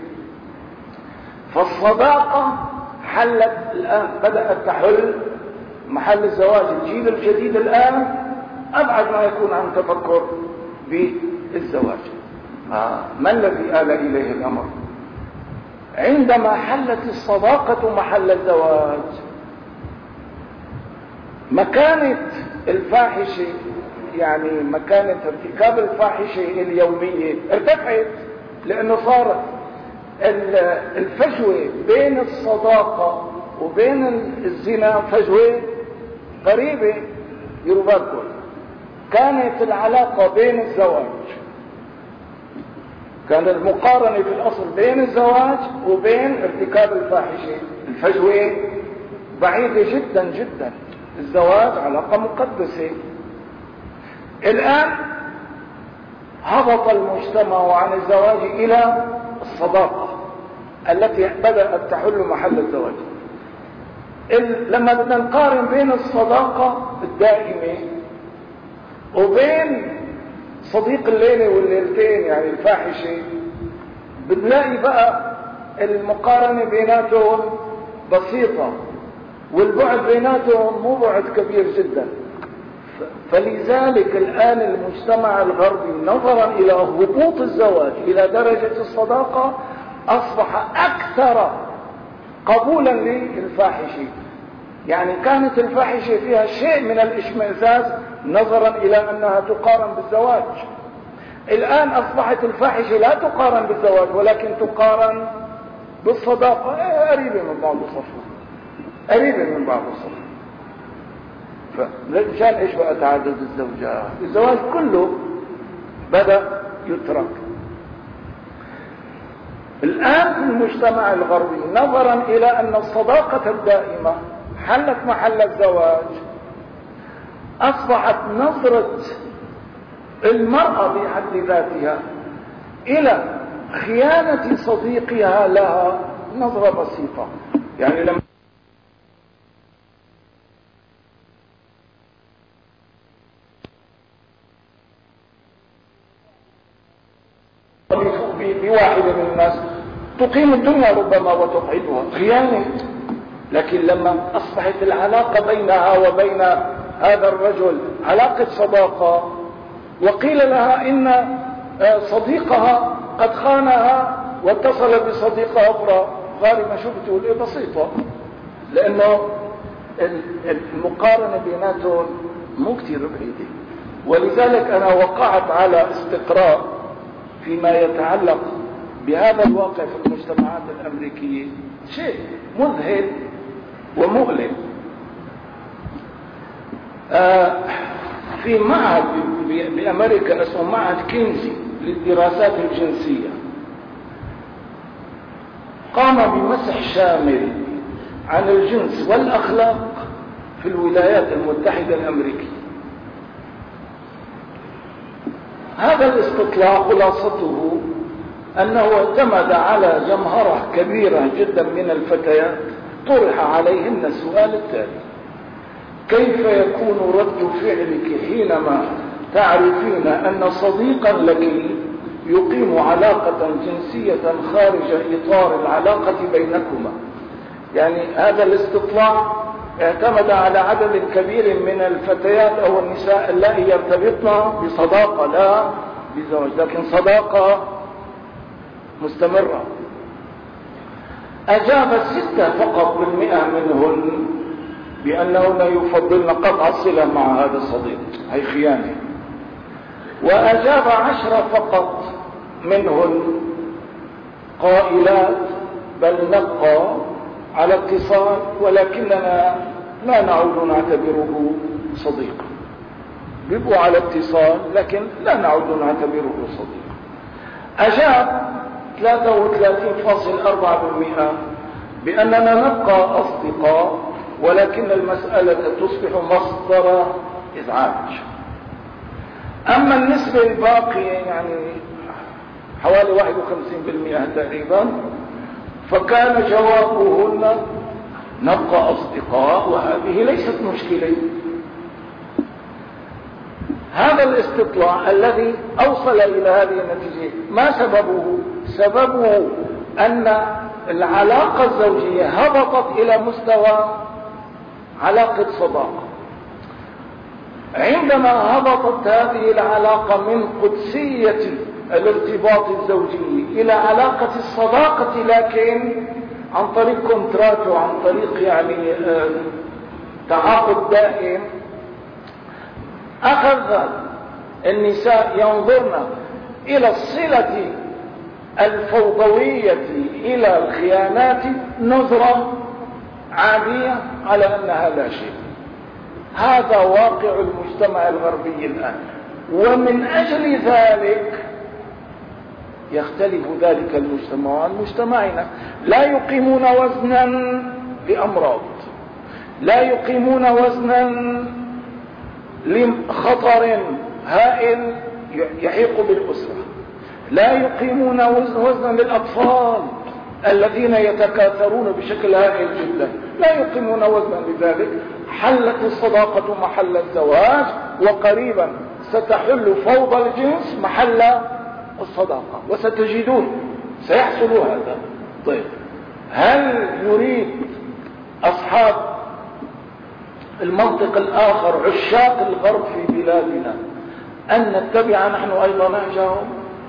فالصداقة حلت الآن، بدأت تحل محل الزواج. الجيل الجديد الآن أبعد ما يكون عن تفكر بالزواج. آه. ما الذي آل إليه الأمر؟ عندما حلت الصداقة محل الزواج، مكانة الفاحشة، يعني مكانة ارتكاب الفاحشة اليومية ارتفعت، لأنه صار الفجوة بين الصداقة وبين الزنا فجوة قريبة. يربطوا كانت العلاقة بين الزواج، كان المقارنة في الأصل بين الزواج وبين ارتكاب الفاحشة، الفجوة بعيدة جدا جدا. الزواج علاقة مقدسة. الآن هبط المجتمع عن الزواج إلى الصداقة التي بدأت تحل محل الزواج. لما بدنا نقارن بين الصداقة الدائمة وبين صديق الليلة والليلتين يعني الفاحشة، بنلاقي بقى المقارنة بيناتهم بسيطة، والبعد بيناتهم مو بعد كبير جدا. فلذلك الآن المجتمع الغربي نظرا إلى هبوط الزواج إلى درجة الصداقة أصبح أكثر قبولا للفاحشة. يعني كانت الفاحشة فيها شيء من الاشمئزاز نظرا إلى أنها تقارن بالزواج. الآن أصبحت الفاحشة لا تقارن بالزواج ولكن تقارن بالصداقة، قريبة من بعض صفحة، قريبة من بعض صفحة. فمشان ايش بقى تعدد الزوجات؟ الزواج كله بدأ يترك. الآن في المجتمع الغربي نظرا إلى أن الصداقة الدائمة حلت محل الزواج، أصبحت نظرة المرأة بحد ذاتها إلى خيانة صديقها لها نظرة بسيطة. يعني لما بواحدة من الناس تقيم الدنيا ربما وتقعدها خيانة، لكن لما أصبحت العلاقة بينها وبين هذا الرجل علاقة صداقة، وقيل لها إن صديقها قد خانها واتصل بصديقة أخرى، غالبا شو بتقول إيه؟ بسيطة، لأنه المقارنة بيناتهم مو كتير بعيدة. ولذلك أنا وقعت على استقراء فيما يتعلق بهذا الواقع في المجتمعات الأمريكية، شيء مذهل ومؤلم. آه في معهد بأمريكا اسمه معهد كينزي للدراسات الجنسية قام بمسح شامل عن الجنس والأخلاق في الولايات المتحدة الأمريكية. هذا الاستطلاع خلاصته أنه اعتمد على جمهرة كبيرة جدا من الفتيات، طرح عليهن السؤال التالي: كيف يكون رد فعلك حينما تعرفين أن صديقا لك يقيم علاقة جنسية خارج إطار العلاقة بينكما؟ يعني هذا الاستطلاع اعتمد على عدد كبير من الفتيات أو النساء اللائي يرتبطن بصداقة لا بزواج، لكن صداقة مستمرة. أجاب ستة فقط بالمئة منهن بأنهن يفضلن قطع الصلة مع هذا الصديق، هي خيانة. وأجاب عشرة فقط منهن قائلات بل نبقى على اتصال ولكننا لا نعود نعتبره صديقا. بيبقوا على اتصال لكن لا نعود نعتبره صديقا. أجاب ثلاثة وثلاثين فاصلة أربعة بالمئة بأننا نبقى أصدقاء ولكن المسألة تصبح مصدر إزعاج. أما النسبة الباقية يعني حوالي واحد وخمسين بالمئة تقريبا، فكان جوابهن نبقى أصدقاء وهذه ليست مشكلة. هذا الاستطلاع الذي أوصل إلى هذه النتيجة ما سببه؟ سببه أن العلاقة الزوجية هبطت إلى مستوى علاقة صداقة. عندما هبطت هذه العلاقة من قدسية الارتباط الزوجي إلى علاقة الصداقة لكن عن طريق كونترات وعن طريق يعني تعاقد دائم، أخذ النساء ينظرن إلى الصلة الفوضوية إلى الخيانات نظرة عادية على أنها لا شيء. هذا واقع المجتمع الغربي الآن، ومن أجل ذلك يختلف ذلك المجتمع عن مجتمعنا. لا يقيمون وزنا لأمراض، لا يقيمون وزنا لخطر هائل يحيق بالأسرة، لا يقيمون وزنا للأطفال الذين يتكاثرون بشكل هائل جدا، لا يقيمون وزنا لذلك. حلت الصداقة محل الزواج، وقريبا ستحل فوضى الجنس محل الصداقة، وستجدون سيحصل هذا. طيب، هل يريد أصحاب المنطق الآخر عشاق الغرب في بلادنا أن نتبع نحن أيضا نهجهم؟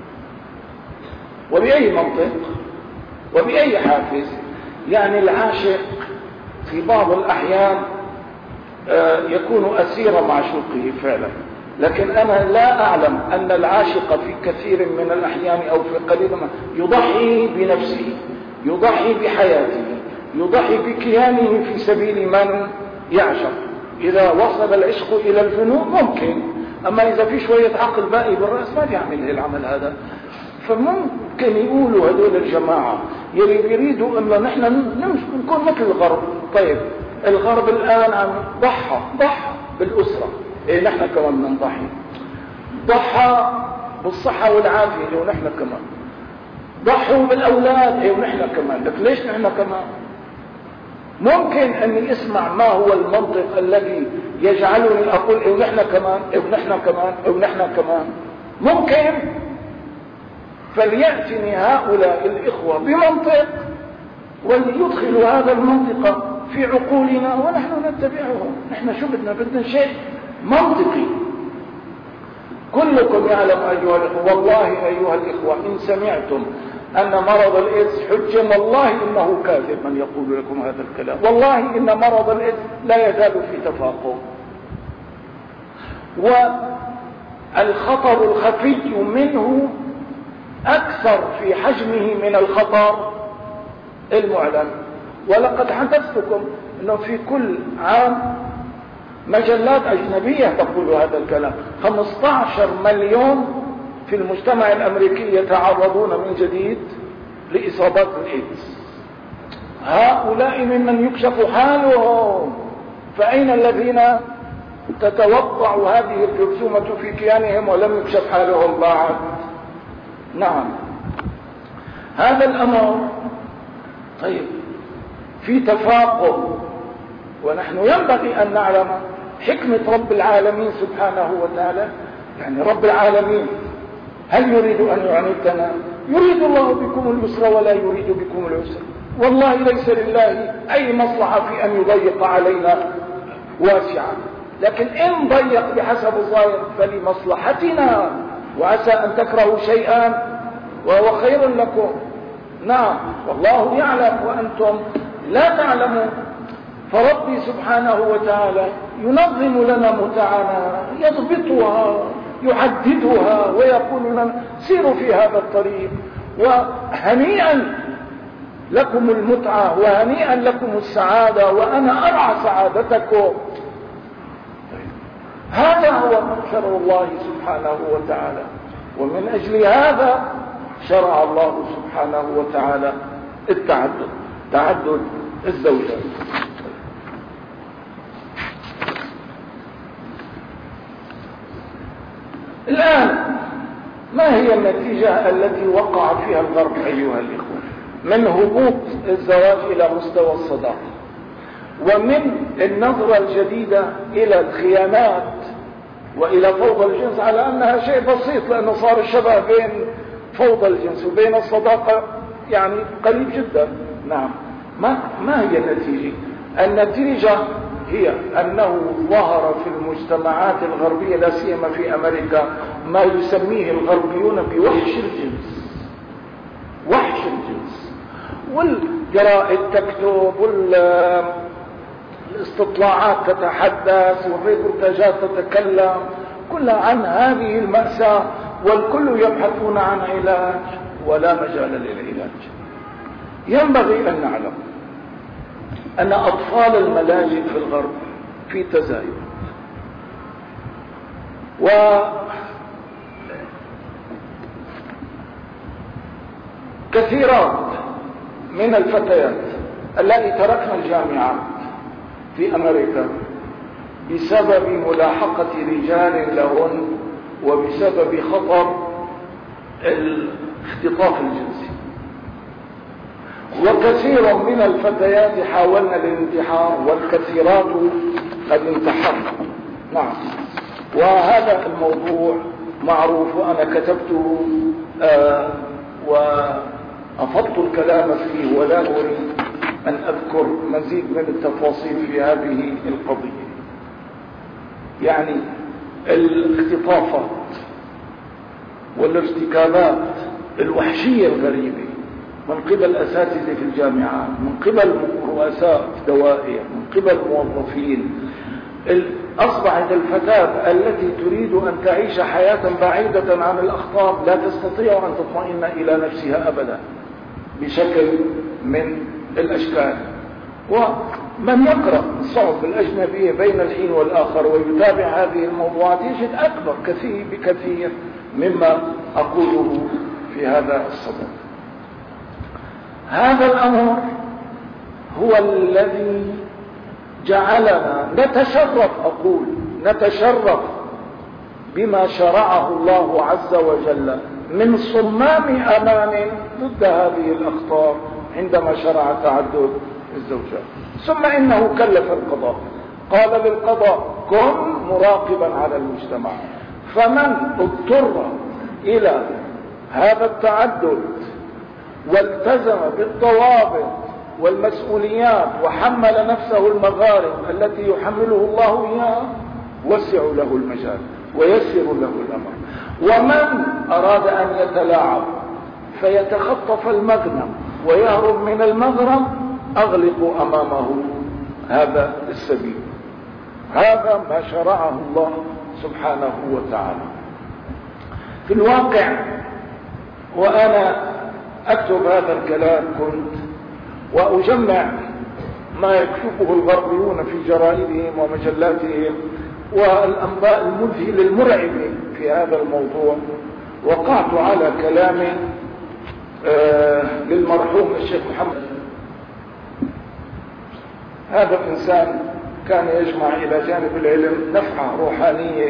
وبأي منطق وبأي حافز؟ يعني العاشق في بعض الأحيان يكون أسير معشوقه فعلا، لكن أنا لا أعلم أن العاشق في كثير من الأحيان أو في قليل ما يضحي بنفسه، يضحي بحياته، يضحي بكيانه في سبيل من يعشق. إذا وصل العشق إلى الجنون ممكن، أما إذا في شوية عقل باقي بالرأس ما بيعمل العمل هذا. فممكن يقولوا هذول الجماعة يلي يريدوا أن نحن نكون مثل الغرب. طيب، الغرب الآن عم ضحى ضحى بالأسرة، إيه نحن كمان بنضحي، ضحى بالصحة والعافية ونحن كمان، ضحوا بالأولاد إيه ونحن كمان. لك ليش نحن كمان؟ ممكن أني أسمع ما هو المنطق الذي يجعلني أقول إيه ونحن كمان إيه ونحن كمان إيه ونحن كمان. ممكن. فليأتني هؤلاء الإخوة بمنطق وليدخلوا هذا المنطق في عقولنا ونحن نتبعه. نحن شو بدنا؟ بدنا شيء منطقي. كلكم يعلم أيها الإخوة، والله أيها الإخوة إن سمعتم أن مرض الإيدز حجة، والله إنه كاذب من يقول لكم هذا الكلام. والله إن مرض الإيدز لا يزال في تفاقم، والخطر الخفي منه أكثر في حجمه من الخطر المعلن. ولقد حدثتكم أنه في كل عام مجلات أجنبية تقول هذا الكلام. خمسة عشر مليون في المجتمع الأمريكي يتعرضون من جديد لإصابات الإيدز. هؤلاء ممن يكشف حالهم، فأين الذين تتوقع هذه الجرثومة في كيانهم ولم يكشف حالهم بعد؟ نعم، هذا الأمر طيب في تفاقم، ونحن ينبغي أن نعلم حكمة رب العالمين سبحانه وتعالى. يعني رب العالمين هل يريد أن يعنتنا؟ يريد الله بكم اليسر ولا يريد بكم العسر. والله ليس لله أي مصلحة في أن يضيق علينا واسعا، لكن إن ضيق بحسب الظاهر فلمصلحتنا، وعسى أن تكرهوا شيئا وهو خير لكم. نعم، والله يعلم وأنتم لا تعلمون. فربي سبحانه وتعالى ينظم لنا متعنا، يضبطها، يحددها، ويقول لنا سيروا في هذا الطريق، وهنيئا لكم المتعة وهنيئا لكم السعادة، وأنا أرعى سعادتكم. هذا هو شرع الله سبحانه وتعالى، ومن أجل هذا شرع الله سبحانه وتعالى التعدد، تعدد الزوجات. الآن ما هي النتيجة التي وقع فيها الغرب أيها الإخوة من هبوط الزواج إلى مستوى الصداقة، ومن النظرة الجديدة إلى الخيانات وإلى فوضى الجنس على أنها شيء بسيط، لأنه صار الشبه بين فوضى الجنس وبين الصداقة يعني قريب جدا. نعم، ما, ما هي النتيجة؟ النتيجة هي أنه ظهر في المجتمعات الغربية لا سيما في أمريكا ما يسميه الغربيون بوحش الجنس. وحش الجنس، والجرائد تكتب والاستطلاعات تتحدث والريبورتاجات تتكلم كلها عن هذه المأساة، والكل يبحثون عن علاج ولا مجال للعلاج. ينبغي أن نعلم أن أطفال الملاجئ في الغرب في تزايد، وكثيرات من الفتيات التي تركن الجامعات في أمريكا بسبب ملاحقة رجال لهن وبسبب خطر الاختطاف الجنسي. وكثير من الفتيات حاولن الانتحار، والكثيرات قد انتحرن. نعم، وهذا الموضوع معروف وأنا كتبته آه وأفضت الكلام فيه، ولا أريد أن أذكر مزيد من التفاصيل في هذه القضية. يعني الاختطافات والارتكابات الوحشية الغريبة من قبل أساتذة في الجامعات، من قبل رؤساء دوائر، من قبل موظفين، أصبحت الفتاة التي تريد أن تعيش حياة بعيدة عن الأخطار لا تستطيع أن تطمئن إلى نفسها أبدا بشكل من الأشكال. ومن يقرأ الصحف الأجنبية بين الحين والآخر ويتابع هذه الموضوعات يجد أكبر كثير بكثير مما أقوله في هذا الصدد. هذا الأمر هو الذي جعلنا نتشرف، أقول نتشرف بما شرعه الله عز وجل من صمام أمان ضد هذه الأخطار عندما شرع تعدد الزوجات. ثم إنه كلف القضاء، قال للقضاء كن مراقبا على المجتمع، فمن اضطر إلى هذا التعدد والتزم بالضوابط والمسؤوليات وحمل نفسه المغارم التي يحمله الله إياها وسعوا له المجال ويسر له الأمر. ومن أراد أن يتلاعب فيتخطف المغنم ويهرب من المغرم أغلقوا أمامه هذا السبيل. هذا ما شرعه الله سبحانه وتعالى. في الواقع وأنا أكتب هذا الكلام كنت وأجمع ما يكشفه الغربيون في جرائدهم ومجلاتهم والأنباء المذهلة المرعبة في هذا الموضوع، وقعت على كلام آه للمرحوم الشيخ محمد. هذا الإنسان كان يجمع إلى جانب العلم نفعة روحانية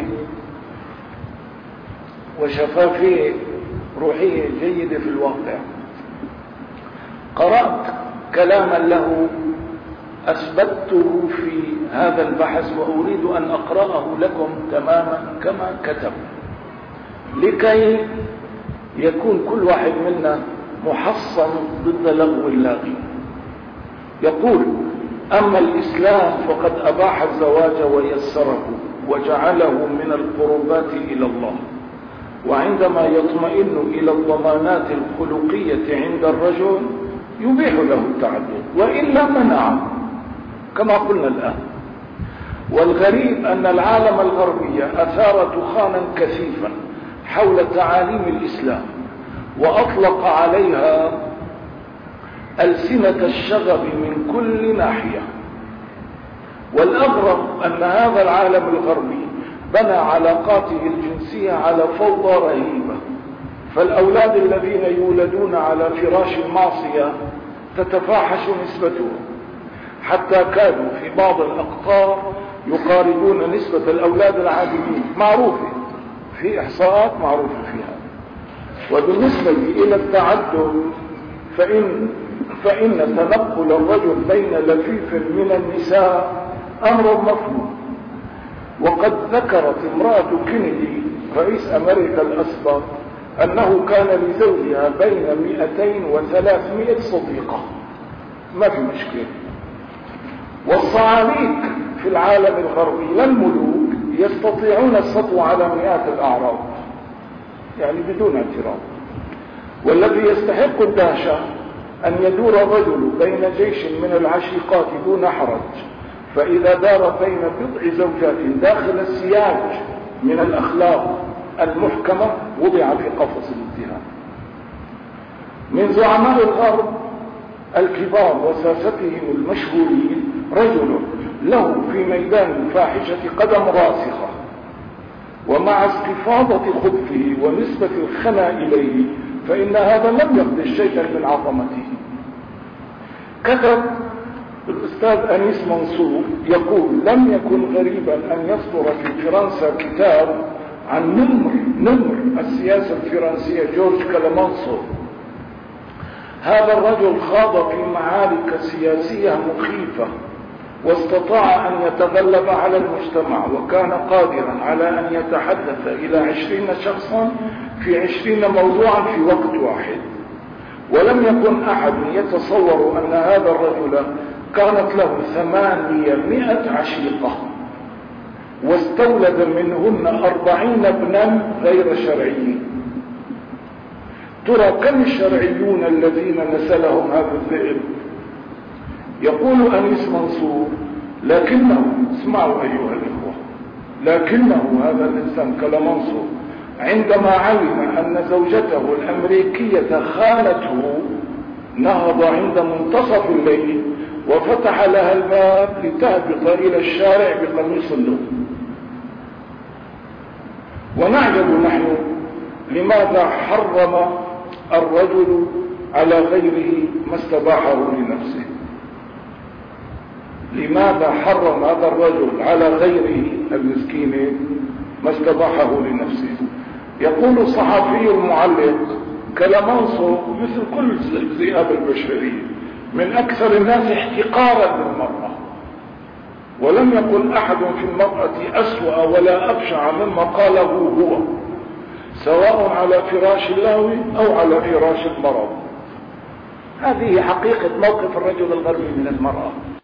وشفافية روحية جيدة في الواقع. قرأت كلاما له أثبته في هذا البحث وأريد أن أقرأه لكم تماما كما كتب لكي يكون كل واحد منا محصن ضد لغو اللاغي. يقول: أما الإسلام فقد أباح الزواج ويسره وجعله من القربات إلى الله، وعندما يطمئن إلى الضمانات الخلقية عند الرجل يبيح له التعدد وإلا منعه كما قلنا الآن. والغريب أن العالم الغربي أثار دخانا كثيفا حول تعاليم الإسلام وأطلق عليها ألسنة الشغب من كل ناحية. والأغرب أن هذا العالم الغربي بنى علاقاته الجنسية على فوضى رهيبة، فالأولاد الذين يولدون على فراش المعصية تتفاحش نسبتهم حتى كادوا في بعض الأقطار يقاربون نسبة الأولاد العاديين، معروفة في إحصاءات معروفة فيها. وبالنسبة إلى التعدد فإن, فإن تنقل الرجل بين لفيف من النساء أمر مفهوم. وقد ذكرت امرأة كينيدي رئيس أمريكا الأسبق أنه كان لزوجها بين مئتين وثلاثمائة صديقة، ما في مشكلة. والصعاليك في العالم الغربي للملوك يستطيعون السطو على مئات الأعراض يعني بدون اعتراض. والذي يستحق الدهشة أن يدور الرجل بين جيش من العشيقات دون حرج، فإذا دار بين بضع زوجات داخل السياج من الأخلاق المحكمة وضع في قفص الاتهام. من زعماء الغرب الكبار وساستهم المشهورين رجل له في ميدان الفاحشة قدم راسخة، ومع استفاضة خبثه ونسبة الخنا إليه فإن هذا لم يقضي شيئا من عظمته. كتب الأستاذ أنيس منصور يقول: لم يكن غريبا أن يصدر في فرنسا كتاب عن نمر نمر السياسة الفرنسية جورج كلامانسو. هذا الرجل خاض في معارك سياسية مخيفة واستطاع أن يتغلب على المجتمع، وكان قادرا على أن يتحدث إلى عشرين شخصا في عشرين موضوعا في وقت واحد، ولم يكن أحد يتصور أن هذا الرجل كانت له ثمانمائة عشيقة واستولد منهن أربعين ابنا غير شرعيين. ترى كم الشرعيون الذين نسلهم هذا الذئب؟ يقول أنيس منصور: لكنه، اسمعوا أيها الإخوة، لكنه هذا الإنسان كلمنصور عندما علم أن زوجته الأمريكية خانته نهض عند منتصف الليل وفتح لها الباب لتهبط إلى الشارع بقميص اللون. ونعجب نحن لماذا حرم الرجل على غيره ما استباحه لنفسه. لماذا حرم هذا الرجل على غيره المسكين ما استباحه لنفسه؟ يقول الصحفي المعلق: كلامنصور مثل كل الذئاب البشرية من أكثر الناس احتقارا للمرأة، ولم يقل أحد في المرأة أسوأ ولا أبشع مما قاله هو، سواء على فراش اللهو أو على فراش المرض. هذه حقيقة موقف الرجل الغربي من المرأة.